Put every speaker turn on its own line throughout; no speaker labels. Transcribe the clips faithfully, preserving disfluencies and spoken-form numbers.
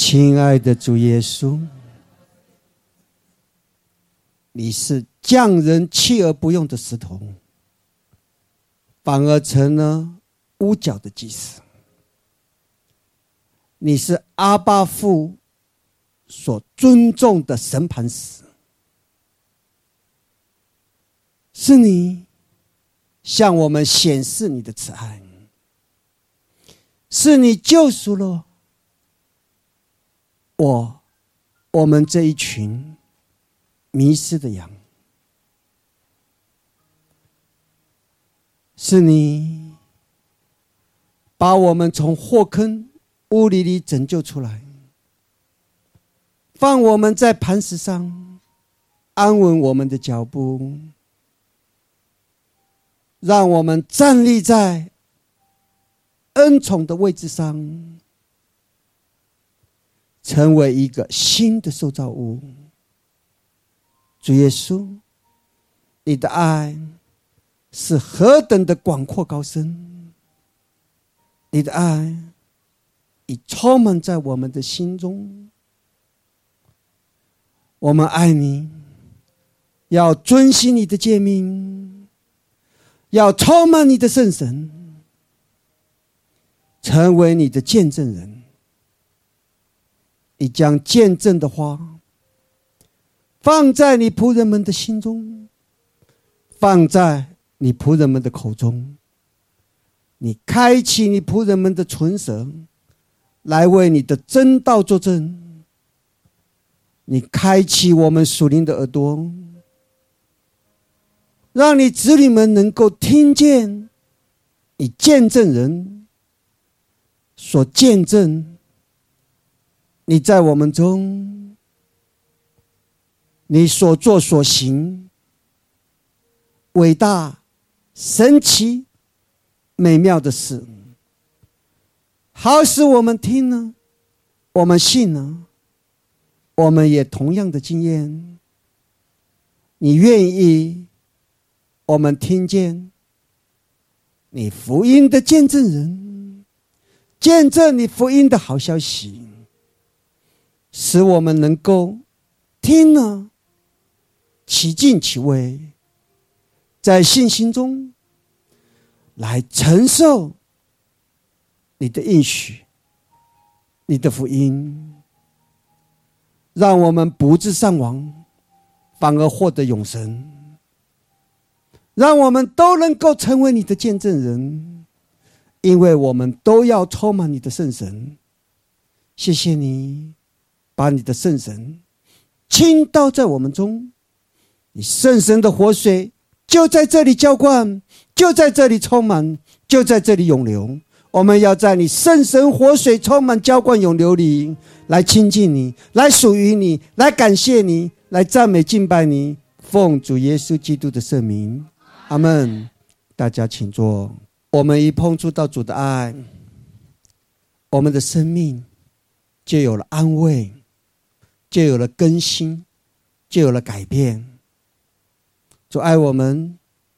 亲爱的主耶稣，你是匠人弃而不用的石头，反而成了屋角的祭司。你是阿爸父所尊重的审判师，是你向我们显示你的慈爱，是你救赎了我我们这一群迷失的羊，是你把我们从祸坑污泥里拯救出来，放我们在磐石上安稳我们的脚步，让我们站立在恩宠的位置上，成为一个新的受造物。主耶稣，你的爱是何等的广阔高深，你的爱已充满在我们的心中。我们爱你，要遵行你的诫命，要充满你的圣神，成为你的见证人。你将见证的话放在你仆人们的心中，放在你仆人们的口中，你开启你仆人们的唇舌，来为你的真道作证。你开启我们属灵的耳朵，让你子女们能够听见你见证人所见证你在我们中你所作所行伟大神奇美妙的事，好使我们听呢，我们信呢，我们也同样的经验。你愿意我们听见你福音的见证人，见证你福音的好消息，使我们能够听了其进其位，在信心中来承受你的应许，你的福音，让我们不致丧亡，反而获得永生。让我们都能够成为你的见证人，因为我们都要充满你的圣神。谢谢你把你的圣神倾倒在我们中，你圣神的活水就在这里浇灌，就在这里充满，就在这里涌流。我们要在你圣神活水充满浇灌涌流里来亲近你，来属于你，来感谢你，来赞美敬拜你。奉主耶稣基督的圣名，阿们。大家请坐。我们一碰触到主的爱，我们的生命就有了安慰，就有了更新，就有了改变。主爱我们，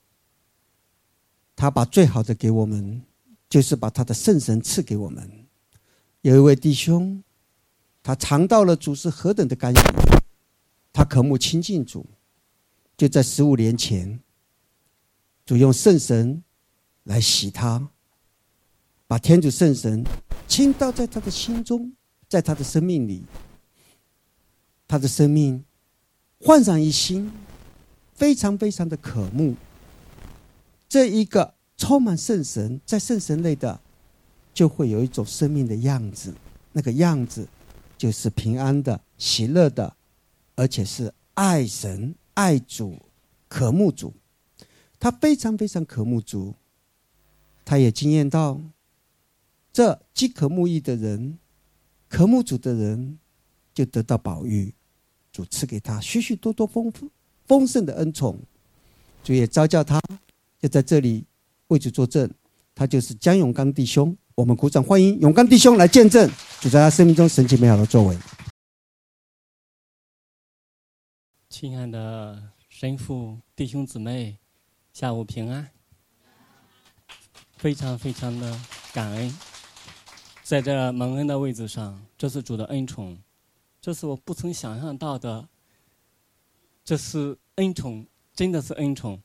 他把最好的给我们，就是把他的圣神赐给我们。有一位弟兄，他尝到了主是何等的甘心，他渴慕亲近主。就在十五年前，主用圣神来洗他，把天主圣神倾倒在他的心中，在他的生命里，他的生命焕然一新，非常非常的渴慕这一个充满圣神，在圣神内的就会有一种生命的样子，那个样子就是平安的、喜乐的，而且是爱神、爱主、渴慕主。他非常非常渴慕主，他也经验到这饥渴慕义的人、渴慕主的人就得到宝玉，主赐给他许许多多丰富丰盛的恩宠。主也召叫他就在这里为主作证，他就是江永刚弟兄。我们鼓掌欢迎永刚弟兄来见证主在他生命中神奇美好的作为。
亲爱的神父弟兄姊妹，下午平安。非常非常的感恩， 在这蒙恩的位置上，这是主的恩宠，这是我不曾想象到的，这是恩宠，真的是恩宠。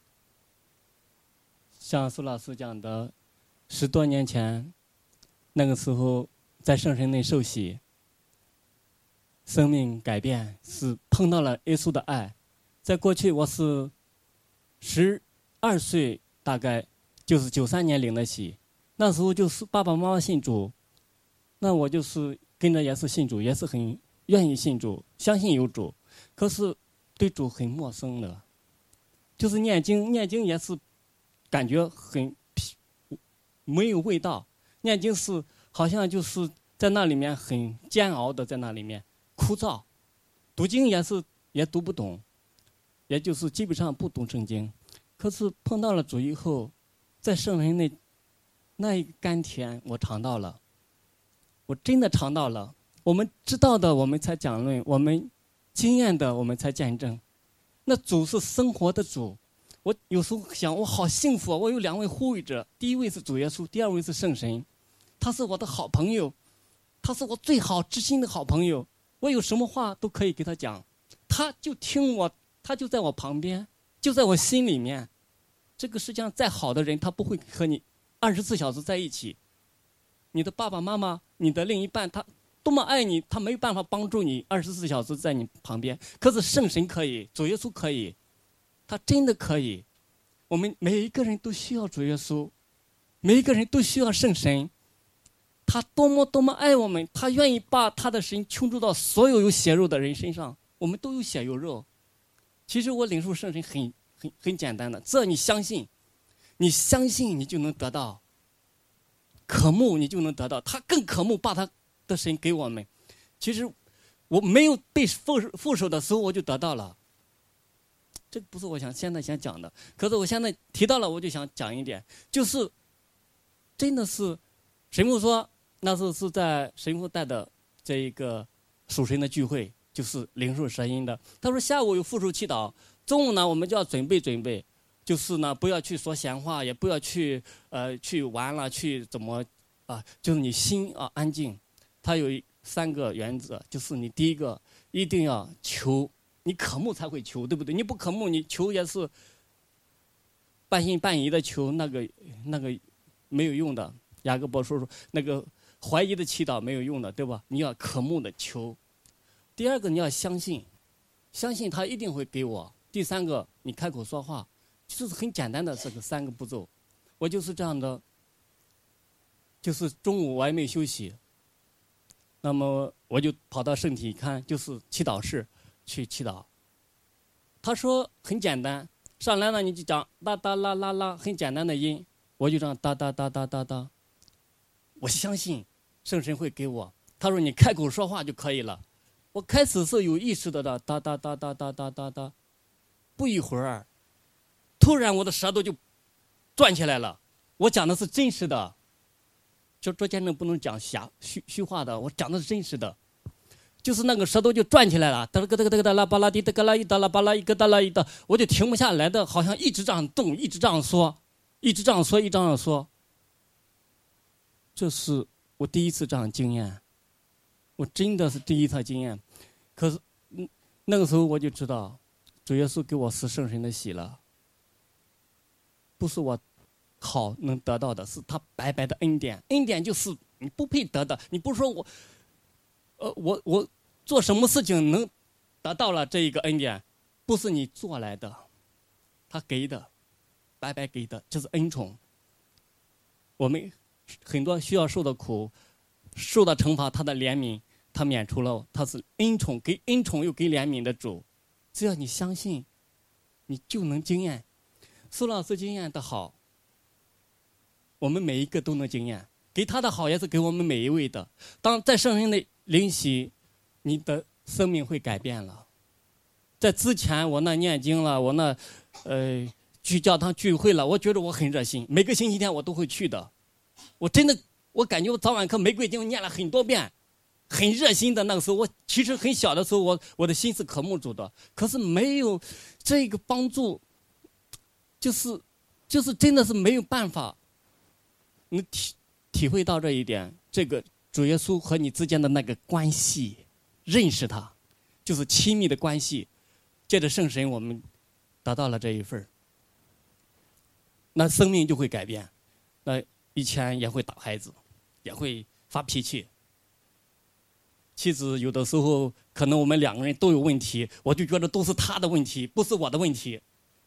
像苏老师讲的，十多年前，那个时候在圣神内受洗，生命改变是碰到了耶稣的爱。在过去我是十二岁，大概就是九三年领的洗，那时候就是爸爸妈妈信主，那我就是跟着也是信主，也是很愿意信主，相信有主，可是对主很陌生的，就是念经念经也是感觉很没有味道，念经是好像就是在那里面很煎熬的，在那里面枯燥，读经也是也读不懂，也就是基本上不读圣经。可是碰到了主以后，在圣灵那那一甘甜我尝到了，我真的尝到了。我们知道的我们才讲论，我们经验的我们才见证。那主是生活的主，我有时候想我好幸福啊！我有两位护卫者，第一位是主耶稣，第二位是圣神，他是我的好朋友，他是我最好知心的好朋友，我有什么话都可以给他讲，他就听我，他就在我旁边，就在我心里面。这个世界上再好的人，他不会和你二十四小时在一起。你的爸爸妈妈，你的另一半，他多么爱你，他没有办法帮助你二十四小时在你旁边。可是圣神可以，主耶稣可以，他真的可以。我们每一个人都需要主耶稣，每一个人都需要圣神。他多么多么爱我们，他愿意把他的神倾注到所有有血肉的人身上。我们都有血有肉。其实我领受圣神很很很简单的，只要你相信，你相信你就能得到。渴慕你就能得到，他更渴慕把他的神给我们。其实我没有被副副手的时候，我就得到了。这不是我想现在想讲的，可是我现在提到了，我就想讲一点，就是真的是神父说，那时候是在神父带的这一个属神的聚会，就是领受舌音的。他说下午有复述祈祷，中午呢我们就要准备准备。就是呢，不要去说闲话，也不要去呃去玩了，去怎么啊？就是你心啊安静。它有三个原则，就是你第一个一定要求，你渴慕才会求，对不对？你不渴慕，你求也是半信半疑的求，那个那个没有用的。雅各伯说说那个怀疑的祈祷没有用的，对吧？你要渴慕的求。第二个你要相信，相信他一定会给我。第三个你开口说话。就是很简单的这个三个步骤，我就是这样的。就是中午我还没休息，那么我就跑到圣体看，就是祈祷室去祈祷。他说很简单，上来了你就讲哒哒啦啦啦，很简单的音，我就这样哒哒哒哒哒哒。我相信圣神会给我。他说你开口说话就可以了。我开始是有意识的的哒哒哒哒哒哒哒哒，不一会儿。突然我的舌头就转起来了，我讲的是真实的，就捉奸人不能讲瞎虚虚话的，我讲的是真实的，就是那个舌头就转起来了，哒个哒个哒个哒啦巴拉滴哒个啦一哒啦巴拉一个哒啦一哒，我就停不下来的，好像一直这样动，一直这样说，一直这样说，一直这样说。这是我第一次这样经验，我真的是第一次经验。可是那个时候我就知道，主耶稣给我施圣神的喜了。不是我好能得到的，是他白白的恩典。恩典就是你不配得的，你不是说我，呃，我我做什么事情能得到了这一个恩典，不是你做来的，他给的，白白给的，这是恩宠。我们很多需要受的苦，受到惩罚，他的怜悯，他免除了，他是恩宠，给恩宠又给怜悯的主。只要你相信，你就能经验。苏老师经验的好，我们每一个都能经验。给他的好也是给我们每一位的。当在圣人的灵洗，你的生命会改变了。在之前我那念经了，我那呃去教堂聚会了，我觉得我很热心，每个星期天我都会去的。我真的，我感觉我早晚课玫瑰经念了很多遍，很热心的。那个时候我其实很小的时候，我我的心是渴慕主的，可是没有这个帮助。就是就是真的是没有办法能体体会到这一点， 这个主耶稣和你之间的那个关系，认识他，就是亲密的关系。借着圣神，我们得到了这一份儿，那生命就会改变。那以前也会打孩子，也会发脾气。妻子有的时候可能我们两个人都有问题，我就觉得都是他的问题，不是我的问题。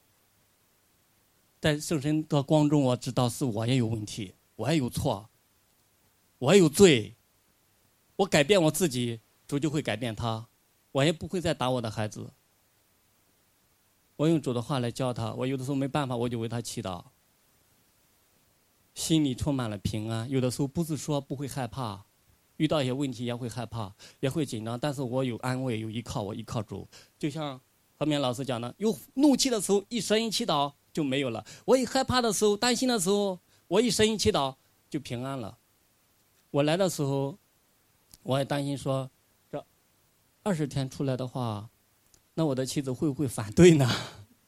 在圣神的光中，我知道是我也有问题，我也有错，我也有罪。我改变我自己，主就会改变他，我也不会再打我的孩子。我用主的话来教他，我有的时候没办法，我就为他祈祷，心里充满了平安。有的时候不是说不会害怕，遇到一些问题也会害怕，也会紧张，但是我有安慰，有依靠，我依靠主。就像何明老师讲的，有怒气的时候一声音祈祷就没有了，我一害怕的时候，担心的时候，我一声音祈祷就平安了。我来的时候我也担心说，这二十天出来的话，那我的妻子会不会反对呢？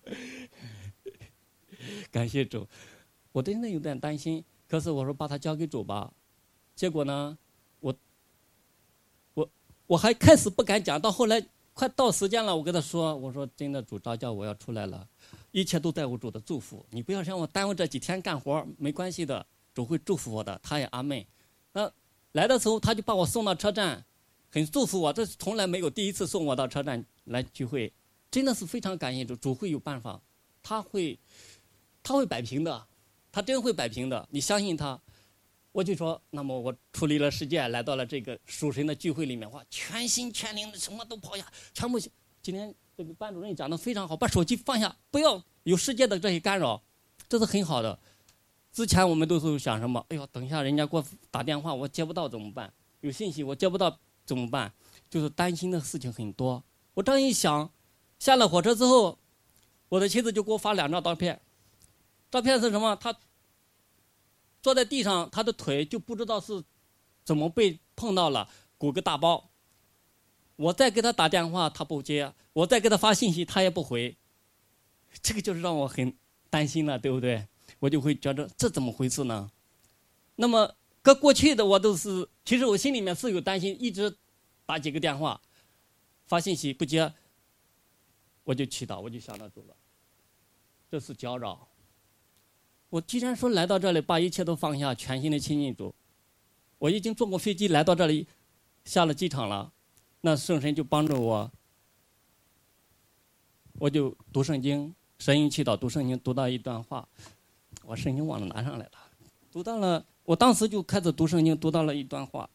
感谢主，我真的有点担心。可是我说把它交给主吧。结果呢，我我我还开始不敢讲，到后来快到时间了，我跟他说，我说真的，主召叫我要出来了，一切都在我主的祝福，你不要让我耽误这几天干活，没关系的，主会祝福我的。他也阿门。那来的时候他就把我送到车站，很祝福我，这是从来没有第一次送我到车站来聚会，真的是非常感谢主，主会有办法，他会他会摆平的，他真会摆平的，你相信他。我就说，那么我处理了世界，来到了这个属神的聚会里面，哇，全心全灵的什么都抛下，全部。今天这个班主任讲的非常好，把手机放下，不要有世界的这些干扰，这是很好的。之前我们都是想什么？哎呦，等一下人家给我打电话，我接不到怎么办？有信息我接不到怎么办？就是担心的事情很多。我这样一想，下了火车之后，我的妻子就给我发两张照片。照片是什么？她坐在地上，她的腿就不知道是怎么被碰到了，鼓个大包。我再给她打电话，她不接；我再给她发信息，她也不回。这个就是让我很担心了，对不对？我就会觉得这怎么回事呢？那么搁过去的我都是，其实我心里面是有担心，一直打几个电话，发信息不接，我就祈祷，我就想到主了，这是搅扰。我既然说来到这里，把一切都放下，全心的亲近主，我已经坐过飞机来到这里，下了机场了，那圣神就帮助我，我就读圣经，神音祈祷，读圣经，读到一段话，我圣经忘了拿上来了，读到了，我当时就开始读圣经，读到了一段话，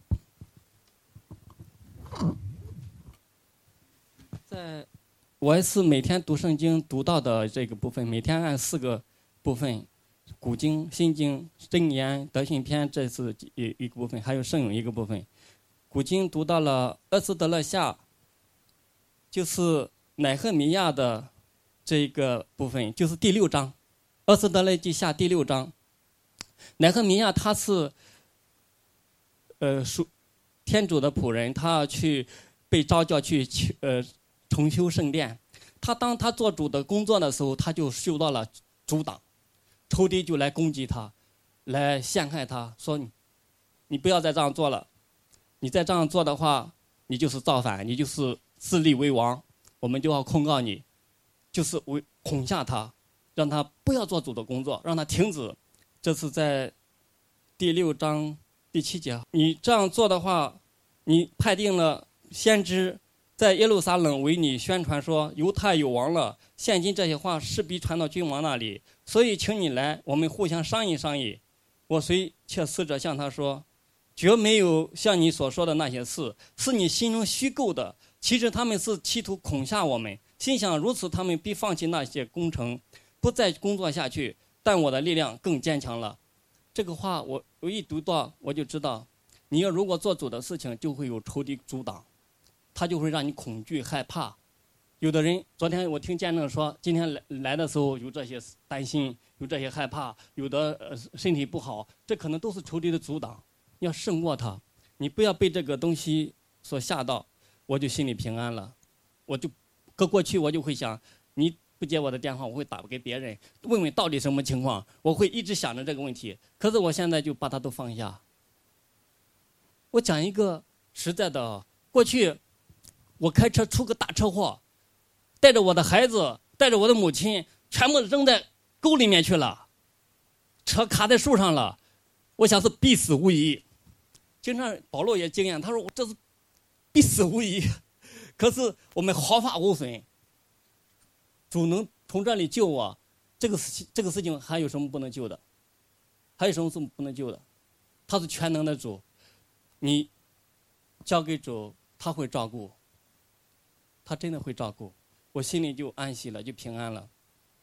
在我也是每天读圣经读到的这个部分，每天按四个部分。古经、新经、箴言、德行篇，这是一一个部分，还有圣咏一个部分。古经读到了厄斯德勒下，就是乃赫米亚的这个部分，就是第六章，厄斯德勒记下第六章。乃赫米亚他是呃属天主的仆人，他要去被召叫去呃重修圣殿。他当他做主的工作的时候，他就受到了阻挡。仇敌就来攻击他，来陷害他，说你，你不要再这样做了，你再这样做的话，你就是造反，你就是自立为王，我们就要控告你，就是为恐吓他，让他不要做主的工作，让他停止。这是在第六章第七节，你这样做的话，你派定了先知在耶路撒冷为你宣传说犹太有王了，现今这些话势必传到君王那里，所以请你来，我们互相商议商议。我随且使者向他说，绝没有像你所说的那些事，是你心中虚构的，其实他们是企图恐吓我们，心想如此他们必放弃那些工程，不再工作下去，但我的力量更坚强了。这个话我我一读到，我就知道，你要如果做主的事情，就会有仇敌阻挡，他就会让你恐惧害怕。有的人昨天我听见证说，今天来来的时候有这些担心，有这些害怕，有的呃身体不好，这可能都是仇敌的阻挡，要胜过他。你不要被这个东西所吓到，我就心里平安了。我就搁过去我就会想，你不接我的电话，我会打给别人问问到底什么情况，我会一直想着这个问题。可是我现在就把它都放下， 我讲一个实在的，过去我开车出个大车祸，带着我的孩子，带着我的母亲，全部扔在沟里面去了，车卡在树上了，我想是必死无疑。经常保罗也经验，他说我这是必死无疑，可是我们毫发无损，主能从这里救我，这个事这个事情还有什么不能救的？还有什么是不能救的？他是全能的主，你交给主，他会照顾，他真的会照顾，我心里就安息了，就平安了。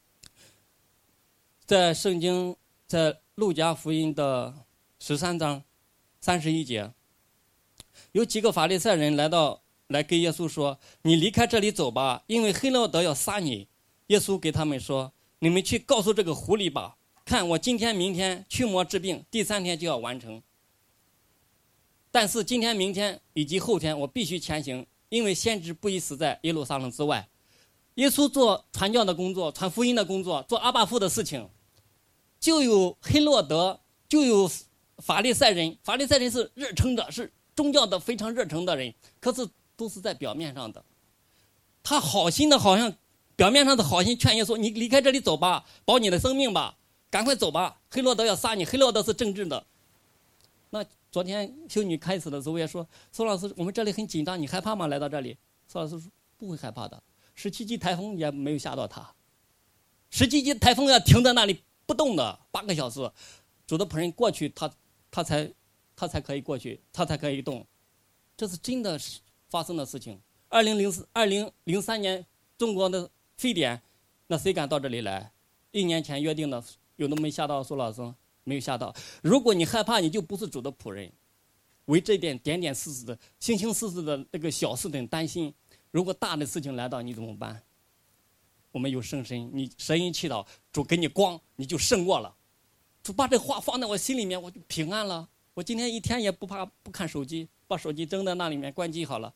在圣经，在路加福音的十三章三十一节，有几个法利赛人来到来跟耶稣说：“你离开这里走吧，因为黑罗德要杀你。”耶稣给他们说：“你们去告诉这个狐狸吧，看我今天明天驱魔治病，第三天就要完成。但是今天明天以及后天我必须前行，因为先知不宜死在耶路撒冷之外。”耶稣做传教的工作，传福音的工作，做阿爸父的事情，就有黑罗德，就有法利赛人。法利赛人是热诚的，是宗教的非常热诚的人，可是都是在表面上的。他好心的，好像表面上的好心劝耶稣：“你离开这里走吧，保你的生命吧，赶快走吧，黑罗德要杀你。”黑罗德是政治的。那昨天修女开始的时候也说：“苏老师，我们这里很紧张，你害怕吗？来到这里？”苏老师说：“不会害怕的，十七级台风也没有吓到他。十七级台风要停在那里不动的八个小时，主的仆人过去，他他才他才可以过去，他才可以动。这是真的发生的事情。二零零四二零零三年中国的非典，那谁敢到这里来？一年前约定的，有的没吓到苏老师，没有吓到。如果你害怕，你就不是主的仆人。为这点点点事事的、形形事事的那个小事等担心，如果大的事情来到，你怎么办？我们有圣神，你神音祈祷，主给你光，你就胜过了。主把这话放在我心里面，我就平安了。我今天一天也不怕不看手机，把手机扔在那里面关机好了。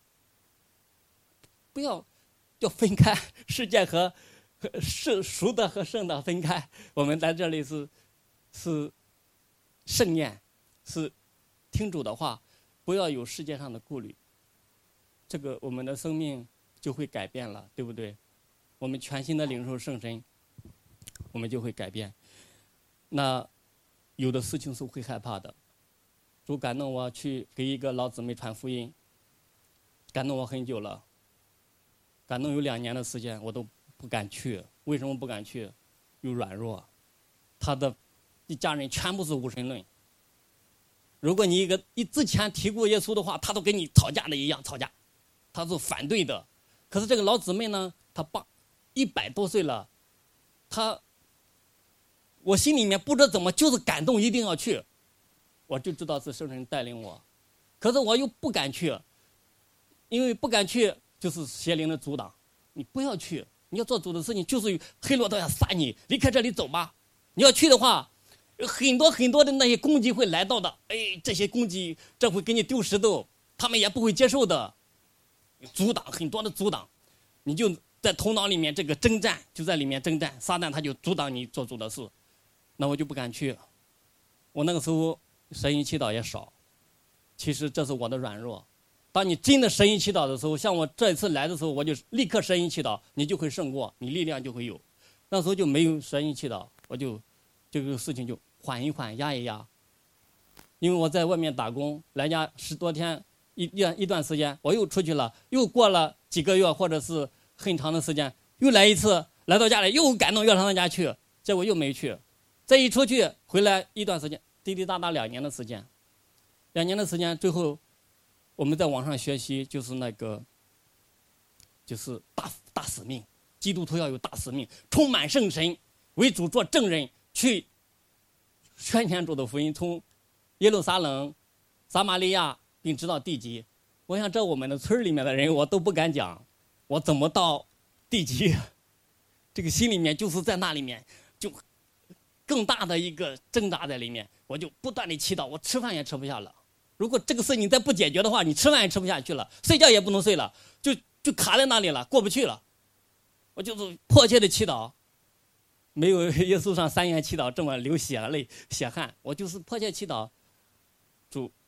不要要分开，世界和和圣俗的和圣的分开。我们在这里是是盛宴，是听主的话，不要有世界上的顾虑。这个我们的生命就会改变了，对不对？我们全新的领受圣神，我们就会改变。那有的事情是会害怕的。主感动我去给一个老姊妹传福音，感动我很久了，感动有两年的时间，我都不敢去。为什么不敢去？有软弱，他的一家人全部是无神论。如果你一个一之前提过耶稣的话，他都跟你吵架的一样吵架，他是反对的。可是这个老姊妹呢，她爸一百多岁了，她我心里面不知道怎么就是感动，一定要去。我就知道是圣神带领我，可是我又不敢去，因为不敢去就是邪灵的阻挡。你不要去，你要做主的事情，就是黑罗德要杀你，离开这里走吧。你要去的话，很多很多的那些攻击会来到的。哎，这些攻击这会给你丢石头，他们也不会接受的，阻挡很多的阻挡。你就在头脑里面这个征战，就在里面征战，撒旦他就阻挡你做主的事，那我就不敢去。我那个时候神音祈祷也少，其实这是我的软弱。当你真的神音祈祷的时候，像我这一次来的时候，我就立刻神音祈祷，你就会胜过，你力量就会有。那时候就没有神音祈祷，我就这个事情就缓一缓，压一压。因为我在外面打工，来家十多天一段一段时间，我又出去了，又过了几个月或者是很长的时间，又来一次，来到家里又感动要上他家去，结果又没去。再一出去回来一段时间，滴滴答答两年的时间，两年的时间，最后我们在网上学习，就是那个，就是大大使命，基督徒要有大使命，充满圣神，为主做证人，去宣讲主的福音，从耶路撒冷、撒玛利亚，并直到地极。我想这我们的村里面的人，我都不敢讲，我怎么到地极？这个心里面就是在那里面就。更大的一个挣扎在里面，我就不断的祈祷，我吃饭也吃不下了。如果这个事情再不解决的话，你吃饭也吃不下去了，睡觉也不能睡了，就就卡在那里了，过不去了。我就是迫切的祈祷，没有耶稣上三言祈祷这么流血泪血汗，我就是迫切祈祷，主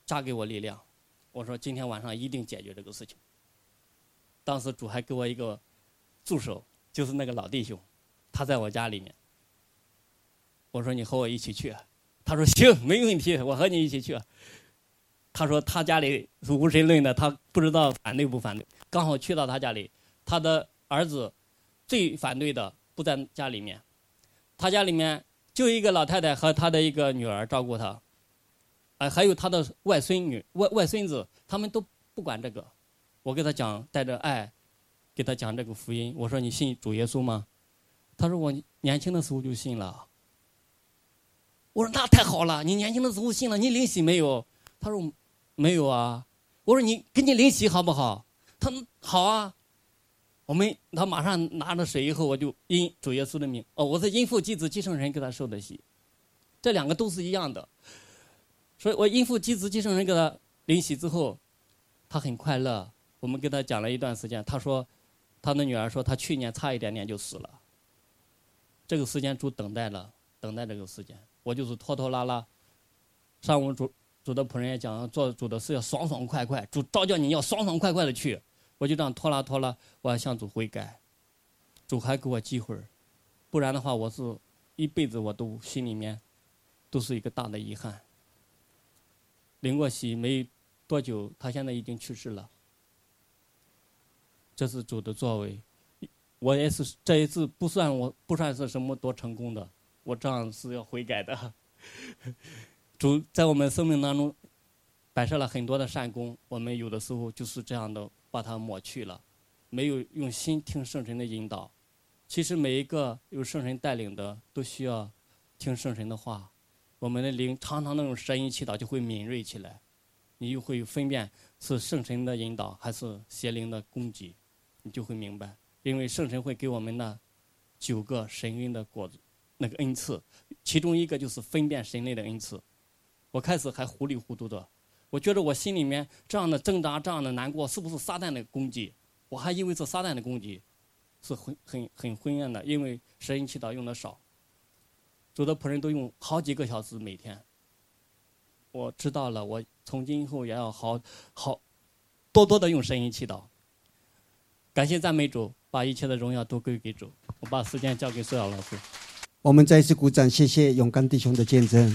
加给我力量。我说今天晚上一定解决这个事情。当时主还给我一个助手，就是那个老弟兄，他在我家里面。我说你和我一起去，他说行，没问题，我和你一起去。他说他家里是无神论的，他不知道反对不反对。刚好去到他家里，他的儿子最反对的不在家里面，他家里面就一个老太太和他的一个女儿照顾他，呃，还有他的外孙女、外外孙子，他们都不管这个。我给他讲，带着爱，给他讲这个福音。我说你信主耶稣吗？他说我年轻的时候就信了。我说那太好了，你年轻的时候信了，你领洗没有？他说没有啊。我说你给你领洗好不好？他说好啊。我们他马上拿着水以后，我就因主耶稣的名，哦，我是因父及子及圣神给他受的洗，这两个都是一样的。所以我因父及子及圣神给他领洗之后，他很快乐。我们给他讲了一段时间，他说他的女儿说他去年差一点点就死了。这个时间主等待了，等待这个时间，我就是拖拖拉拉。上午主主的仆人也讲，做主的事要爽爽快快，主召叫你要爽爽快快的去。我就这样拖拉拖拉，我要向主悔改，主还给我机会，不然的话，我是一辈子我都心里面都是一个大的遗憾。领过洗没多久，他现在已经去世了。这是主的作为，我也是这一次不算我不算是什么多成功的，我这样是要悔改的。主在我们生命当中摆设了很多的善功，我们有的时候就是这样的把它抹去了，没有用心听圣神的引导。其实每一个有圣神带领的都需要听圣神的话，我们的灵常常那种神音祈祷就会敏锐起来，你又会分辨是圣神的引导还是邪灵的攻击，你就会明白。因为圣神会给我们那九个神恩的果子，那个恩赐，其中一个就是分辨神类的恩赐。我开始还糊里糊涂的，我觉得我心里面这样的挣扎，这样的难过，是不是撒旦的攻击？我还以为是撒旦的攻击，是很很很昏暗的，因为神恩祈祷用的少，主的仆人都用好几个小时每天。我知道了，我从今以后也要好好多多的用神恩祈祷。感谢赞美主，把一切的荣耀都归给主。我把时间交给苏瑶老师。
我们再一次鼓掌，谢谢勇敢弟兄的见证。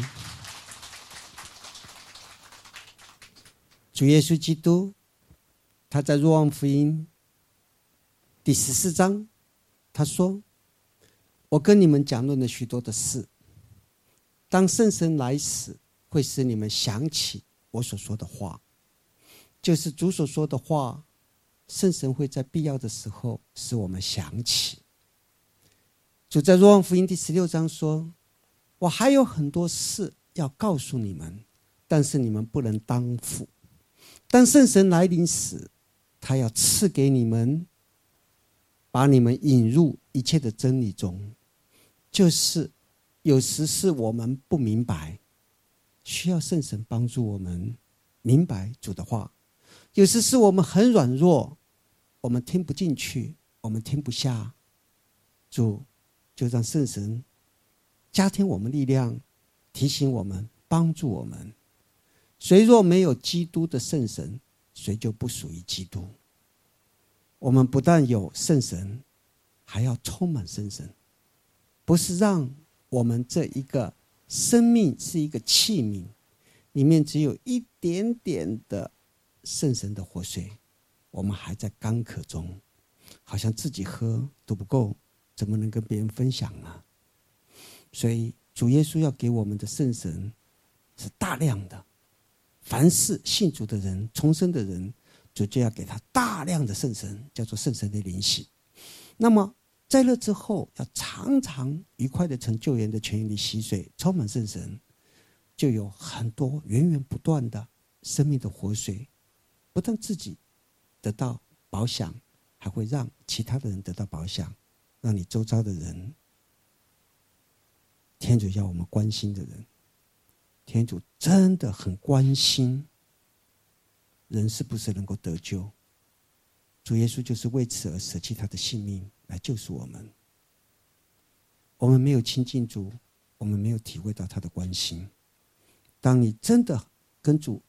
主耶稣基督，他在若望福音第十四章，他说：“我跟你们讲论了许多的事，当圣神来时，会使你们想起我所说的话。”就是主所说的话，圣神会在必要的时候使我们想起。主在若望福音第十六章说：“我还有很多事要告诉你们，但是你们不能当负。当圣神来临时，他要赐给你们，把你们引入一切的真理中。”就是有时是我们不明白，需要圣神帮助我们明白主的话；有时是我们很软弱，我们听不进去，我们听不下，主就让圣神加添我们力量，提醒我们，帮助我们。谁若没有基督的圣神，谁就不属于基督。我们不但有圣神，还要充满圣神，不是让我们这一个生命是一个器皿，里面只有一点点的圣神的活水，我们还在干渴中，好像自己喝都不够，怎么能跟别人分享呢？所以主耶稣要给我们的圣神是大量的，凡是信主的人，重生的人，主就要给他大量的圣神，叫做圣神的灵洗。那么在那之后，要常常愉快的从救援的泉源里洗水，充满圣神，就有很多源源不断的生命的活水，不但自己得到饱享，还会让其他的人得到饱享，让你周遭的人，天主要我们关心的人，天主真的很关心人是不是能够得救。主耶稣就是为此而舍弃他的性命来救赎我们。我们没有亲近主，我们没有体会到他的关心。当你真的跟主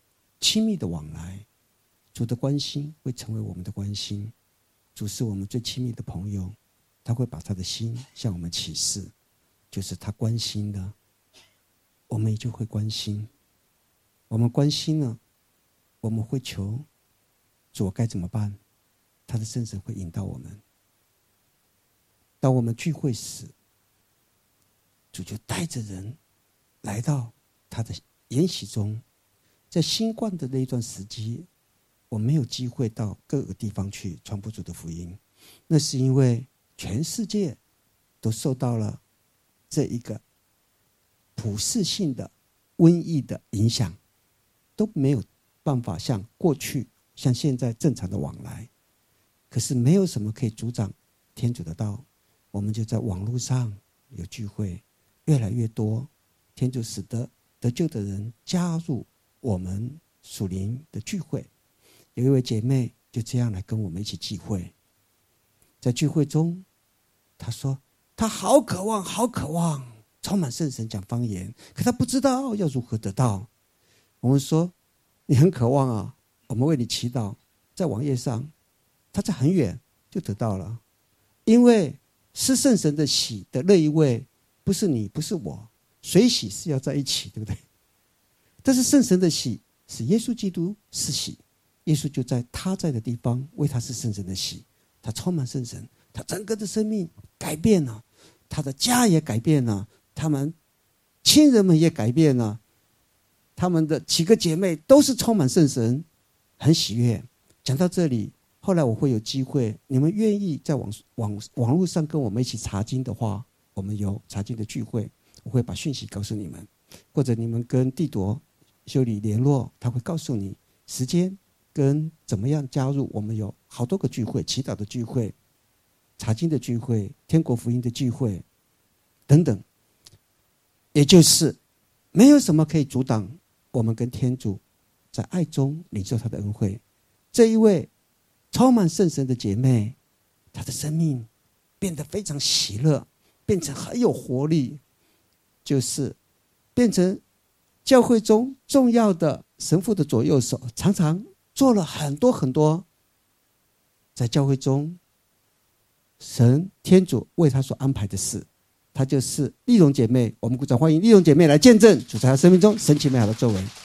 亲密的往来。主的关心会成为我们的关心。主是我们最亲密的朋友，他会把他的心向我们启示，就是他关心的，我们也就会关心。我们关心了，我们会求主该怎么办，他的圣神会引导我们。当我们聚会时，主就带着人来到他的筵席中。在新冠的那一段时期，我没有机会到各个地方去传播主的福音，那是因为全世界都受到了这一个普世性的瘟疫的影响，都没有办法像过去像现在正常的往来。可是没有什么可以阻挡天主的道，我们就在网络上有聚会，越来越多，天主使得得救的人加入我们属灵的聚会。有一位姐妹就这样来跟我们一起聚会，在聚会中她说她好渴望好渴望充满圣神讲方言，可她不知道要如何得到。我们说你很渴望啊，我们为你祈祷。在网页上她在很远就得到了，因为是圣神的喜的那一位不是你不是我，谁喜是要在一起，对不对？但是圣神的喜是耶稣基督是喜，耶稣就在他在的地方，为他是圣神的喜，他充满圣神，他整个的生命改变了，他的家也改变了，他们亲人们也改变了，他们的几个姐妹都是充满圣神，很喜悦。讲到这里，后来我会有机会，你们愿意在网网网络上跟我们一起查经的话，我们有查经的聚会，我会把讯息告诉你们，或者你们跟地铎修理联络，他会告诉你时间跟怎么样加入。我们有好多个聚会，祈祷的聚会、查经的聚会、天国福音的聚会等等。也就是没有什么可以阻挡我们跟天主在爱中领受他的恩惠。这一位充满圣神的姐妹，她的生命变得非常喜乐，变成很有活力，就是变成教会中重要的神父的左右手，常常做了很多很多在教会中神天主为他所安排的事。她就是丽蓉姐妹，我们鼓掌欢迎丽蓉姐妹来见证主在她生命中神奇美好的作为。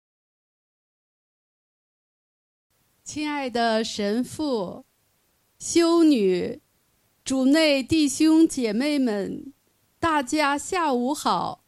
亲爱的神父、修女、主内弟兄姐妹们，大家下午好。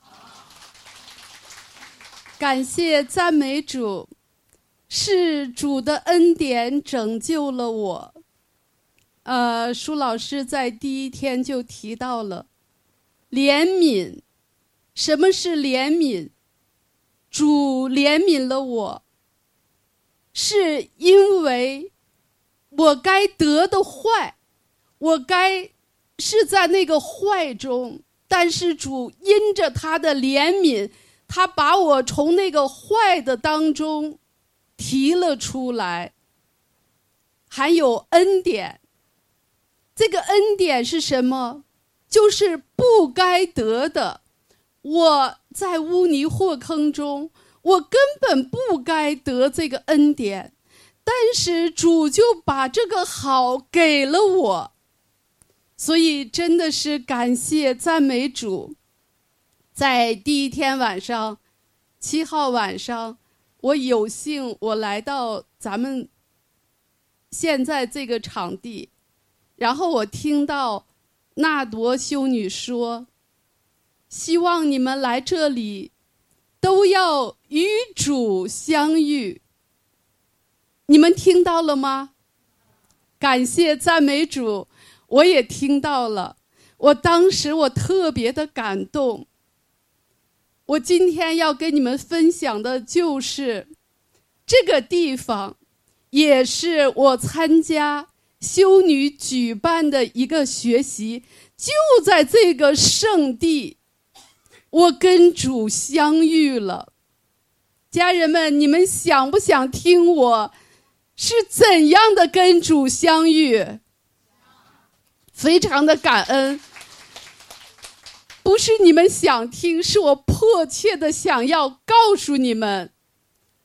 感谢赞美主，是主的恩典拯救了我。呃，舒老师在第一天就提到了怜悯。什么是怜悯？主怜悯了我，是因为我该得的坏，我该是在那个坏中，但是主因着他的怜悯，他把我从那个坏的当中提了出来。还有恩典，这个恩典是什么？就是不该得的。我在污泥祸坑中，我根本不该得这个恩典，但是主就把这个好给了我。所以真的是感谢赞美主。在第一天晚上，七号晚上，我有幸我来到咱们现在这个场地，然后我听到纳铎修女说，希望你们来这里都要与主相遇。你们听到了吗？感谢赞美主，我也听到了。我当时我特别的感动。我今天要跟你们分享的就是这个地方，也是我参加修女举办的一个学习，就在这个圣地，我跟主相遇了。家人们，你们想不想听我是怎样的跟主相遇？非常的感恩。不是你们想听，是我迫切的想要告诉你们。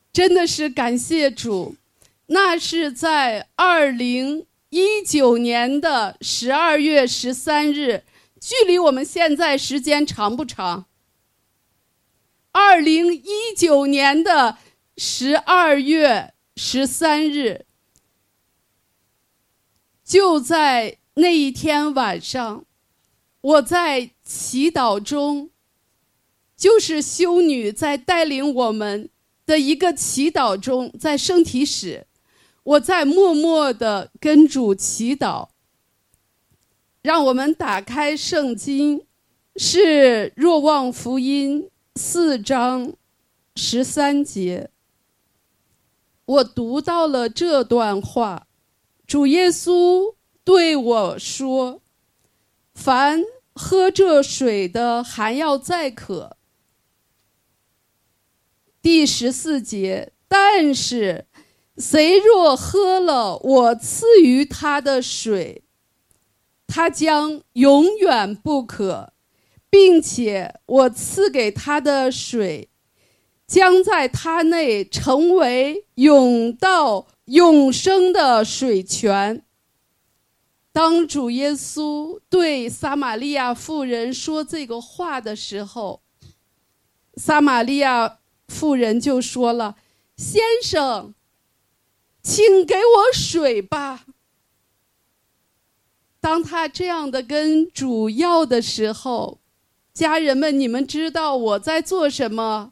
真的是感谢主。那是在二零一九年的十二月十三日，距离我们现在时间长不长？二零一九年的十二月十三日，就在那一天晚上，我在祈祷中，就是修女在带领我们的一个祈祷中，在圣体室，我在默默地跟主祈祷。让我们打开圣经，是若望福音四章十三节。我读到了这段话，主耶稣对我说：凡喝这水的还要再渴。第十四节，但是谁若喝了我赐予他的水，他将永远不渴，并且我赐给他的水将在他内成为永到永生的水泉。当主耶稣对撒玛利亚妇人说这个话的时候，撒玛利亚妇人就说了：先生，请给我水吧。当他这样的跟主要的时候，家人们，你们知道我在做什么？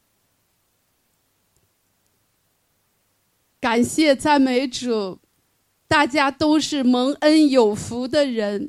感谢赞美主，大家都是蒙恩有福的人。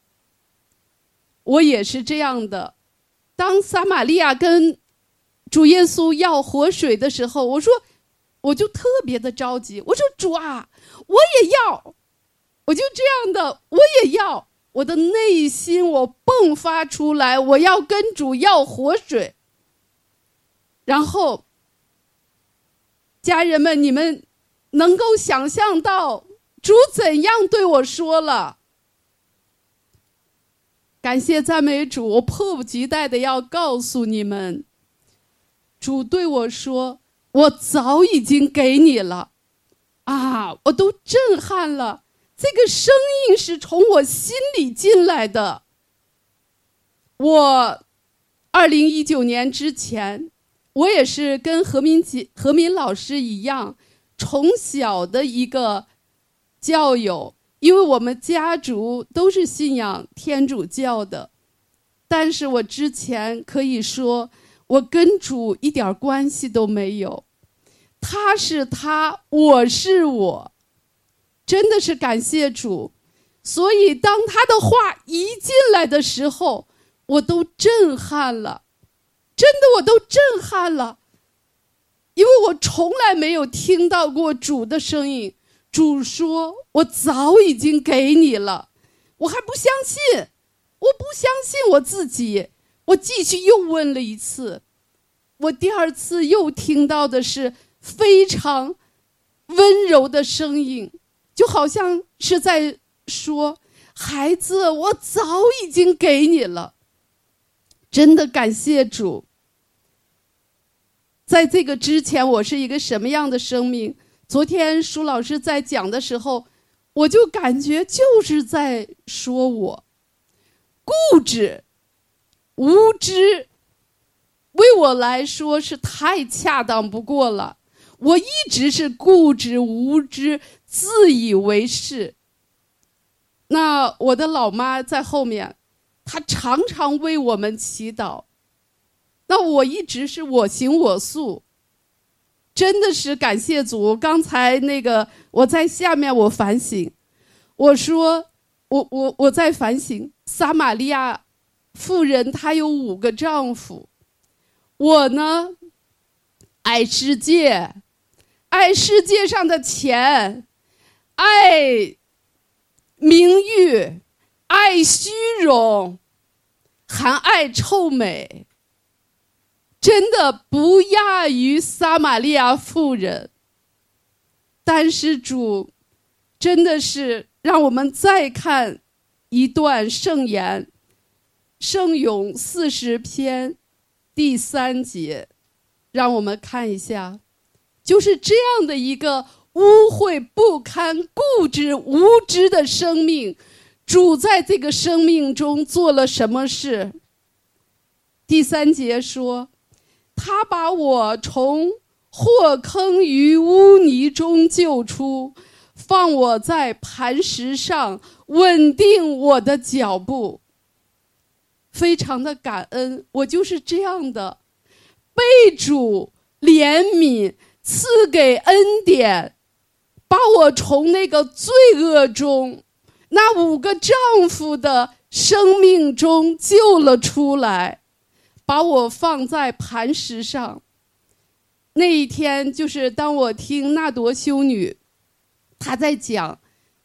我也是这样的。当撒玛利亚跟主耶稣要活水的时候，我说，我就特别的着急。我说，主啊，我也要。我就这样的，我也要。我的内心我迸发出来，我要跟主要活水。然后，家人们，你们能够想象到主怎样对我说了？感谢赞美主，我迫不及待的要告诉你们，主对我说：我早已经给你了。啊，我都震撼了。这个声音是从我心里进来的。我二零一九年之前，我也是跟何明吉何明老师一样，从小的一个教友，因为我们家族都是信仰天主教的，但是我之前可以说，我跟主一点关系都没有。他是他，我是我。真的是感谢主，所以当他的话一进来的时候，我都震撼了，真的我都震撼了，因为我从来没有听到过主的声音。主说：我早已经给你了。我还不相信，我不相信我自己。我继续又问了一次，我第二次又听到的是非常温柔的声音，就好像是在说：孩子，我早已经给你了。真的感谢主。在这个之前，我是一个什么样的生命？昨天舒老师在讲的时候，我就感觉就是在说我固执、无知，为我来说是太恰当不过了。我一直是固执、无知，自以为是。那我的老妈在后面，她常常为我们祈祷。那我一直是我行我素，真的是感谢主。刚才那个我在下面我反省，我说我我我在反省，撒玛利亚妇人她有五个丈夫，我呢爱世界，爱世界上的钱，爱名誉，爱虚荣，还爱臭美，真的不亚于撒玛利亚妇人。但是主真的是让我们再看一段圣言，圣咏四十篇第三节，让我们看一下。 就是这样的一个污秽不堪、固执无知的生命，主在这个生命中做了什么事？第三节说，他把我从祸坑与污泥中救出，放我在磐石上，稳定我的脚步。非常的感恩，我就是这样的，被主怜悯，赐给恩典，把我从那个罪恶中，那五个丈夫的生命中救了出来，把我放在磐石上。那一天，就是当我听那朵修女她在讲，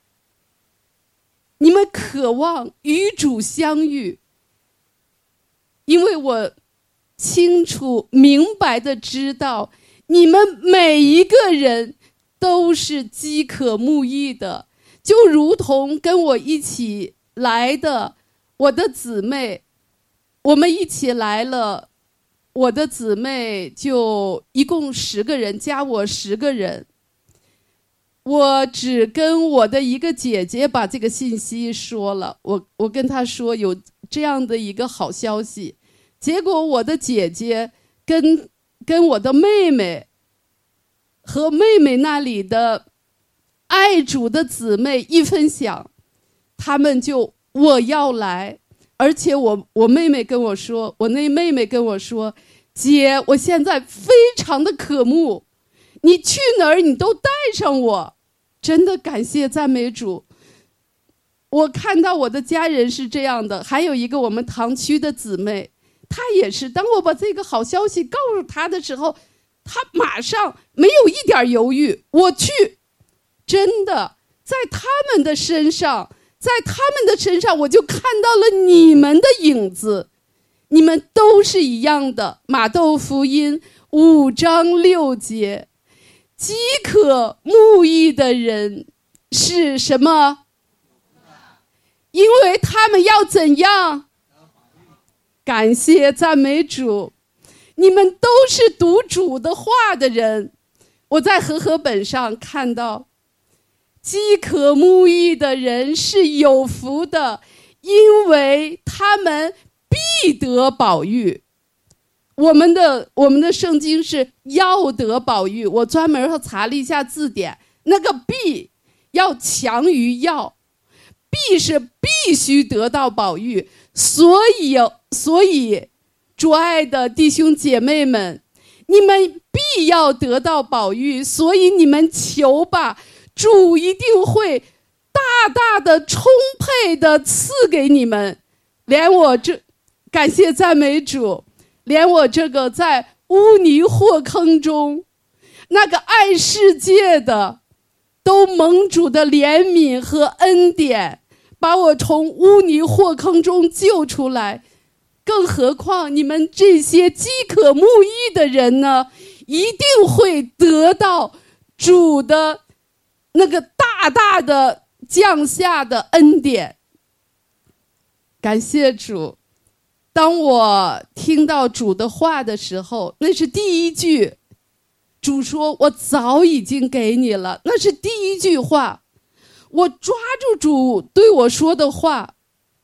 你们渴望与主相遇，因为我清楚明白的知道，你们每一个人都是饥渴慕义的，就如同跟我一起来的我的姊妹，我们一起来了，我的姊妹就一共十个人，加我十个人。我只跟我的一个姐姐把这个信息说了，我我跟她说有这样的一个好消息，结果我的姐姐跟跟我的妹妹和妹妹那里的爱主的姊妹一分享，他们就我要来，而且我我妹妹跟我说，我那妹妹跟我说，姐，我现在非常的渴慕，你去哪儿你都带上我。真的感谢赞美主。我看到我的家人是这样的，还有一个我们堂区的姊妹，她也是，当我把这个好消息告诉她的时候，她马上没有一点犹豫，我去。真的在他们的身上，在他们的身上我就看到了你们的影子，你们都是一样的。马窦福音五章六节，饥渴慕义的人是什么？因为他们要怎样？感谢赞美主，你们都是读主的话的人。我在和合本上看到，饥渴慕义的人是有福的，因为他们必得宝玉。我们的我们的圣经是要得宝玉，我专门查了一下字典，那个必要强于要，必是必须得到宝玉。所以所以主爱的弟兄姐妹们，你们必要得到宝玉，所以你们求吧，主一定会大大的充沛的赐给你们。连我这感谢赞美主，连我这个在污泥祸坑中那个爱世界的，都蒙主的怜悯和恩典把我从污泥祸坑中救出来。更何况你们这些饥渴慕义的人呢，一定会得到主的那个大大的降下的恩典。感谢主。当我听到主的话的时候，那是第一句，主说我早已经给你了，那是第一句话。我抓住主对我说的话，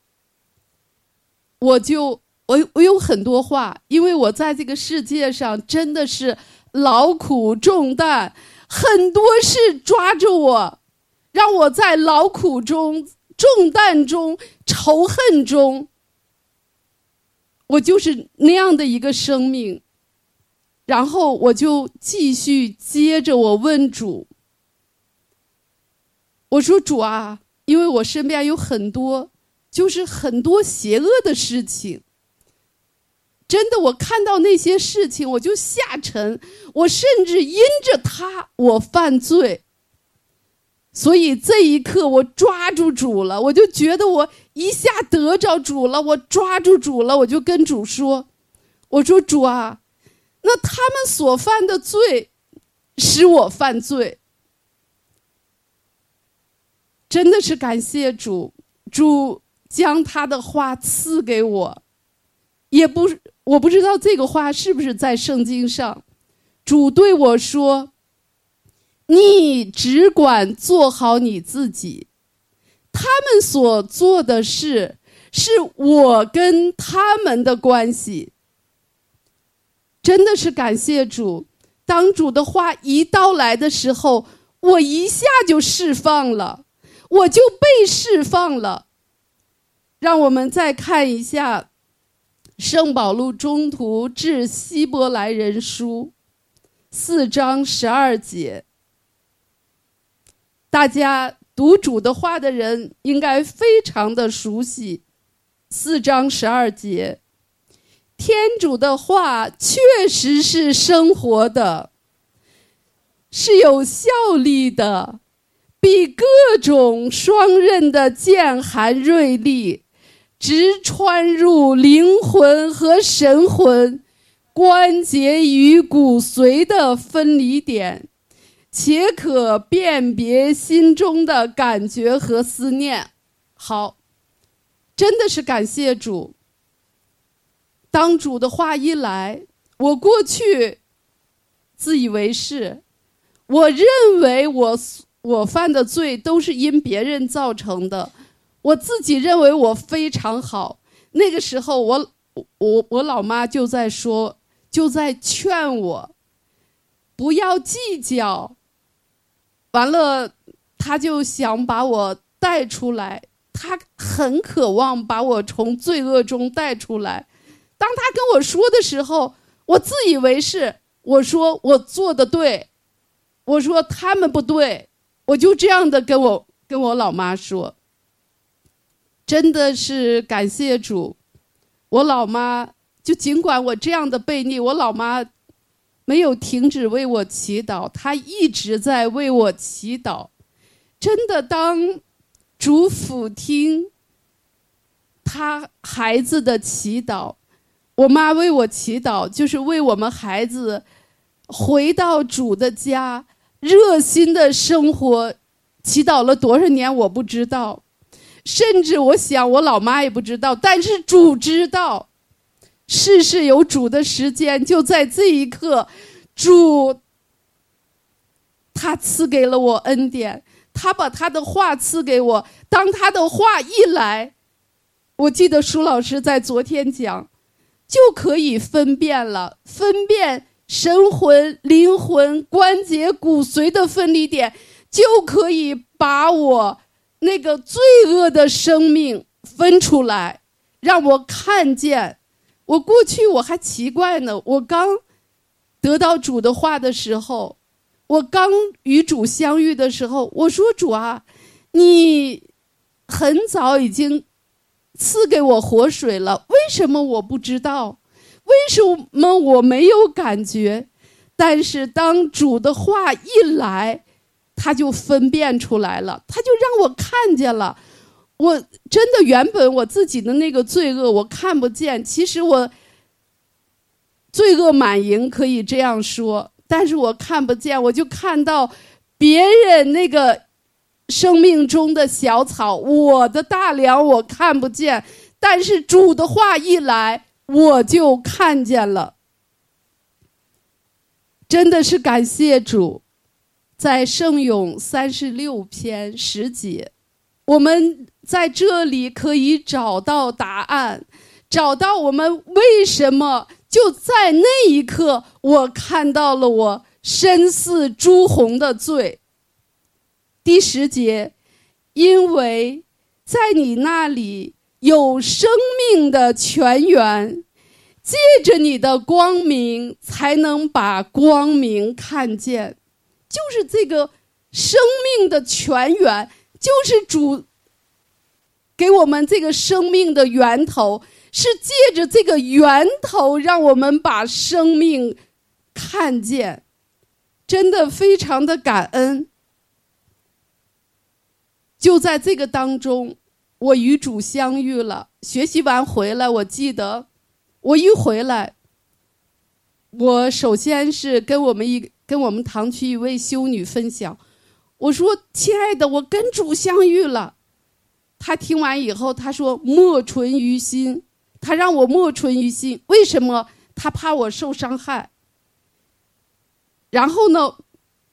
我就我我有很多话，因为我在这个世界上真的是劳苦重担，很多事抓住我，让我在劳苦中、重担中、仇恨中，我就是那样的一个生命。然后我就继续接着我问主，我说主啊，因为我身边有很多就是很多邪恶的事情，真的我看到那些事情我就下沉，我甚至因着他我犯罪。所以这一刻我抓住主了，我就觉得我一下得着主了，我抓住主了，我就跟主说，我说主啊，那他们所犯的罪使我犯罪。真的是感谢主，主将他的话赐给我，也不我不知道这个话是不是在圣经上。主对我说， 你只管做好你自己。他们所做的事，是我跟他们的关系。真的是感谢主，当主的话一到来的时候，我一下就释放了，我就被释放了。让我们再看一下圣保禄中途致希伯来人书四章十二节。大家读主的话的人应该非常的熟悉。四章十二节，天主的话确实是生活的，是有效力的，比各种双刃的剑还锐利，直穿入灵魂和神魂、关节与骨髓的分离点，且可辨别心中的感觉和思念。好，真的是感谢主。当主的话一来，我过去自以为是，我认为我我犯的罪都是因别人造成的，我自己认为我非常好。那个时候我我我老妈就在说，就在劝我不要计较。完了，她就想把我带出来，她很渴望把我从罪恶中带出来。当她跟我说的时候，我自以为是，我说我做的对，我说他们不对，我就这样的跟我跟我老妈说。真的是感谢主，我老妈就尽管我这样的悖逆，我老妈没有停止为我祈祷，她一直在为我祈祷。真的，当主俯听她孩子的祈祷，我妈为我祈祷，就是为我们孩子回到主的家，热心的生活。祈祷了多少年我不知道，甚至我想我老妈也不知道，但是主知道。事事有主的时间，就在这一刻，主他赐给了我恩典，他把他的话赐给我。当他的话一来，我记得舒老师在昨天讲，就可以分辨了，分辨神魂、灵魂、关节、骨髓的分离点，就可以把我那个罪恶的生命分出来，让我看见。我过去我还奇怪呢，我刚得到主的话的时候，我刚与主相遇的时候，我说主啊，你很早已经赐给我活水了，为什么我不知道？为什么我没有感觉？但是当主的话一来，他就分辨出来了，他就让我看见了。我真的原本我自己的那个罪恶我看不见，其实我罪恶满盈可以这样说，但是我看不见，我就看到别人那个生命中的小草，我的大梁我看不见，但是主的话一来，我就看见了。真的是感谢主。在圣咏三十六篇十节，我们在这里可以找到答案，找到我们为什么就在那一刻我看到了我身似朱红的罪。第十节，因为在你那里有生命的泉源，借着你的光明才能把光明看见。就是这个生命的泉源，就是主给我们这个生命的源头，是借着这个源头让我们把生命看见。真的非常的感恩。就在这个当中，我与主相遇了。学习完回来，我记得我一回来，我首先是跟我们一跟我们堂区一位修女分享，我说亲爱的，我跟主相遇了。她听完以后，她说莫存于心，她让我莫存于心。为什么？她怕我受伤害。然后呢，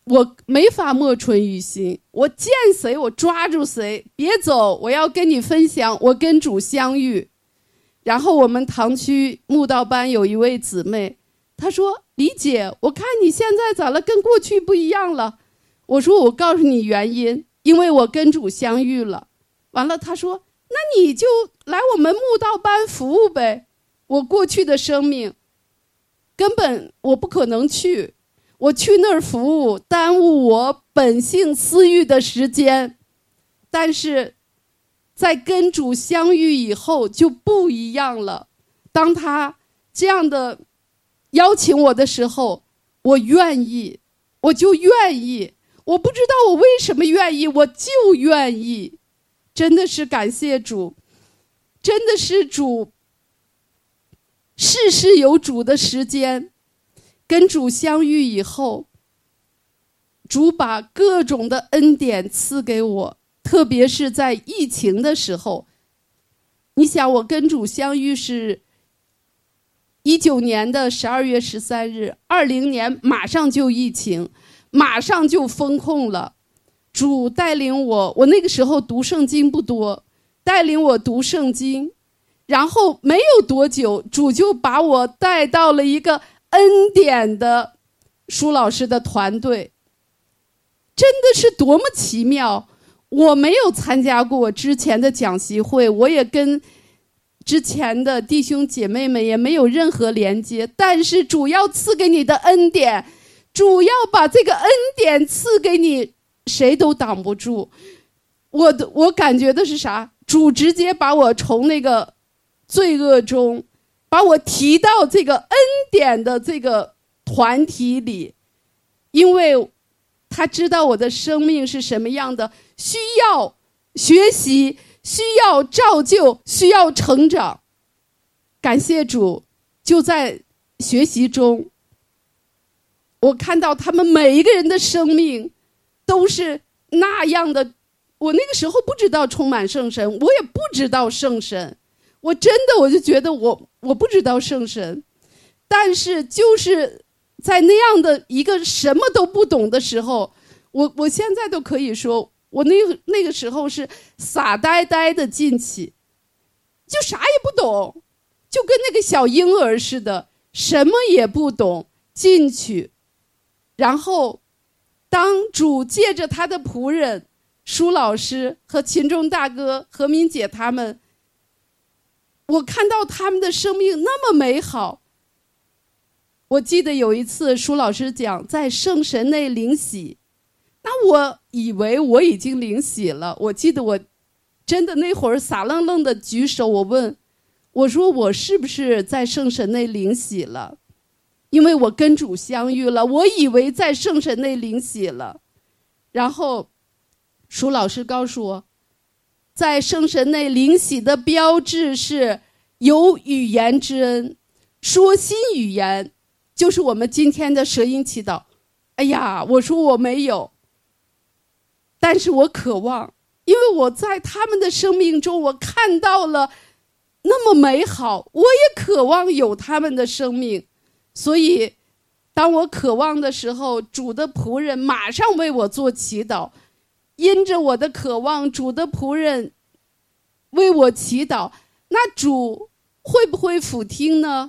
我没法莫存于心，我见谁我抓住谁，别走，我要跟你分享我跟主相遇。然后我们堂区慕道班有一位姊妹，她说李姐，我看你现在咋了，跟过去不一样了。我说我告诉你原因，因为我跟主相遇了。完了她说那你就来我们慕道班服务呗，我过去的生命根本我不可能去，我去那儿服务耽误我本性私欲的时间，但是在跟主相遇以后就不一样了。当他这样的邀请我的时候，我愿意，我就愿意，我不知道我为什么愿意，我就愿意。真的是感谢主，真的是主，事事有主的时间。跟主相遇以后，主把各种的恩典赐给我，特别是在疫情的时候。你想，我跟主相遇是一九年的十二月十三日，二零年马上就疫情，马上就封控了。主带领我，我那个时候读圣经不多，带领我读圣经，然后没有多久，主就把我带到了一个恩典的舒老师的团队，真的是多么奇妙。我没有参加过之前的讲习会，我也跟之前的弟兄姐妹们也没有任何连接，但是主要赐给你的恩典，主要把这个恩典赐给你，谁都挡不住。我的我感觉的是啥？主直接把我从那个罪恶中把我提到这个恩典的这个团体里，因为他知道我的生命是什么样的，需要学习，需要造就，需要成长。感谢主，就在学习中，我看到他们每一个人的生命都是那样的。我那个时候不知道充满圣神，我也不知道圣神，我真的我就觉得我我不知道圣神，但是就是在那样的一个什么都不懂的时候，我我现在都可以说，我那个那个时候是傻呆呆的进去，就啥也不懂，就跟那个小婴儿似的，什么也不懂进去。然后当主借着他的仆人舒老师和秦钟大哥、何敏姐他们，我看到他们的生命那么美好。我记得有一次舒老师讲在圣神内领洗，那我以为我已经领洗了。我记得我真的那会儿傻愣愣的举手，我问我说我是不是在圣神内领洗了，因为我跟主相遇了，我以为在圣神内领洗了。然后舒老师告诉我，在圣神内领洗的标志是有语言之恩，说新语言，就是我们今天的舌音祈祷。哎呀，我说我没有，但是我渴望，因为我在他们的生命中我看到了那么美好，我也渴望有他们的生命。所以当我渴望的时候，主的仆人马上为我做祈祷，因着我的渴望，主的仆人为我祈祷，那主会不会俯听呢？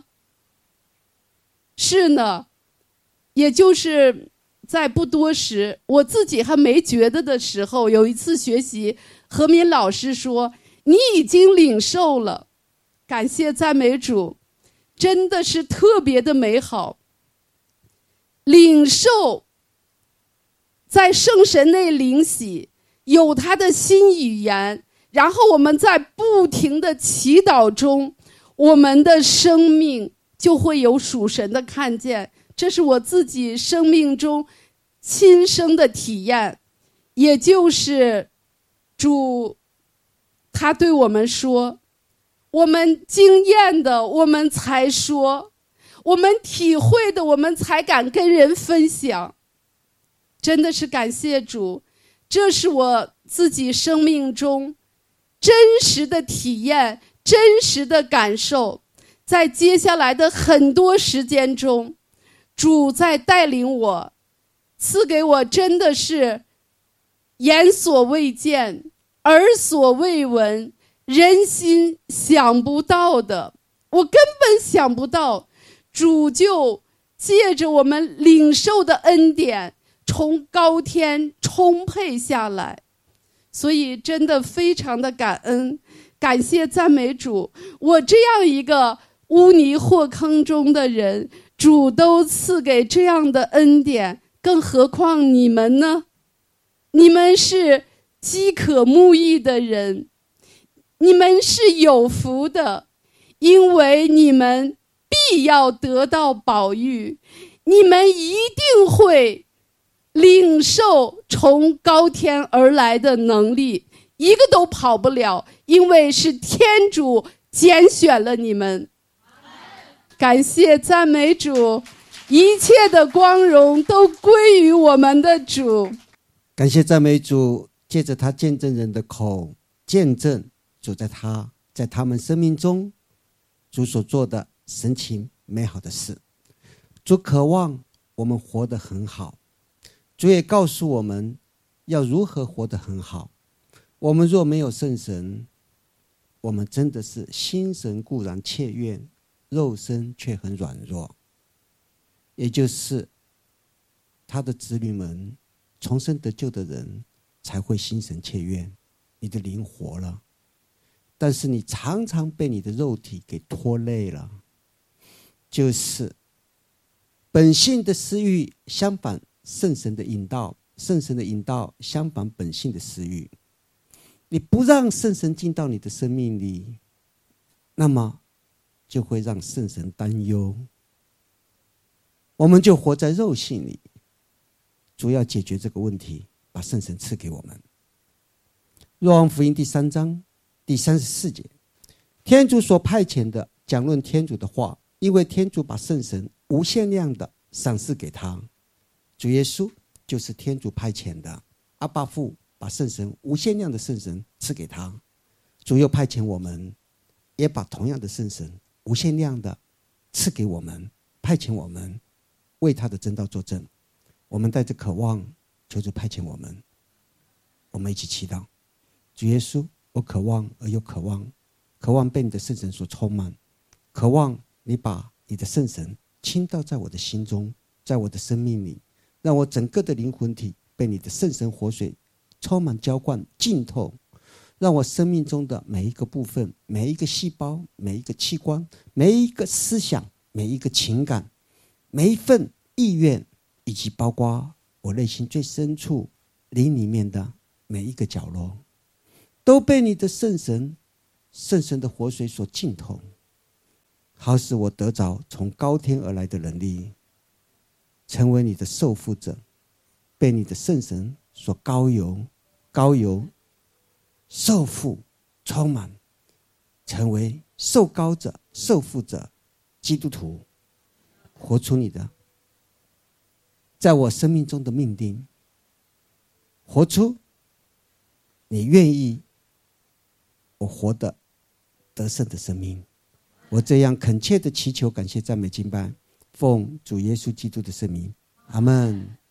是呢，也就是在不多时，我自己还没觉得的时候，有一次学习，何敏老师说你已经领受了。感谢赞美主，真的是特别的美好。领受，在圣神内领洗，有他的新语言，然后我们在不停的祈祷中，我们的生命就会有属神的看见。这是我自己生命中亲身的体验，也就是主他对我们说，我们经验的我们才说，我们体会的我们才敢跟人分享。真的是感谢主，这是我自己生命中真实的体验，真实的感受。在接下来的很多时间中，主在带领我赐给我真的是眼所未见，耳所未闻，人心想不到的。我根本想不到，主就借着我们领受的恩典，从高天充沛下来。所以真的非常的感恩，感谢赞美主。我这样一个污泥祸坑中的人，主都赐给这样的恩典，更何况你们呢？你们是饥渴慕义的人，你们是有福的，因为你们必要得到宝玉，你们一定会领受从高天而来的能力，一个都跑不了，因为是天主拣选了你们。感谢赞美主，一切的光荣都归于我们的主。
感谢赞美主，借着他见证人的口见证主在他在他们生命中主所做的神奇美好的事。主渴望我们活得很好，主也告诉我们要如何活得很好。我们若没有圣神，我们真的是心神固然切愿，肉身却很软弱。也就是他的子女们重生得救的人才会心神切愿，你的灵活了，但是你常常被你的肉体给拖累了。就是本性的私欲相反圣神的引导，圣神的引导相反本性的私欲。你不让圣神进到你的生命里，那么就会让圣神担忧，我们就活在肉性里。主要解决这个问题，把圣神赐给我们。若望福音第三章第三十四节，天主所派遣的讲论天主的话，因为天主把圣神无限量的赏赐给他。主耶稣就是天主派遣的，阿爸父把圣神无限量的圣神赐给他，主又派遣我们，也把同样的圣神无限量的赐给我们，派遣我们为他的真道作证。我们带着渴望，求主派遣我们。我们一起祈祷。主耶稣，我渴望而又渴望，渴望被你的圣神所充满，渴望你把你的圣神倾倒在我的心中，在我的生命里，让我整个的灵魂体被你的圣神活水充满浇灌浸透，让我生命中的每一个部分，每一个细胞，每一个器官，每一个思想，每一个情感，每一份意愿，以及包括我内心最深处灵里面的每一个角落，都被你的圣神圣神的活水所浸透，好使我得着从高天而来的能力，成为你的受福者，被你的圣神所膏油膏油受福充满，成为受膏者受福者，基督徒，活出你的在我生命中的命定，活出你愿意我活得得胜的生命。我这样恳切的祈求，感谢赞美敬拜，奉主耶稣基督的圣名，阿们。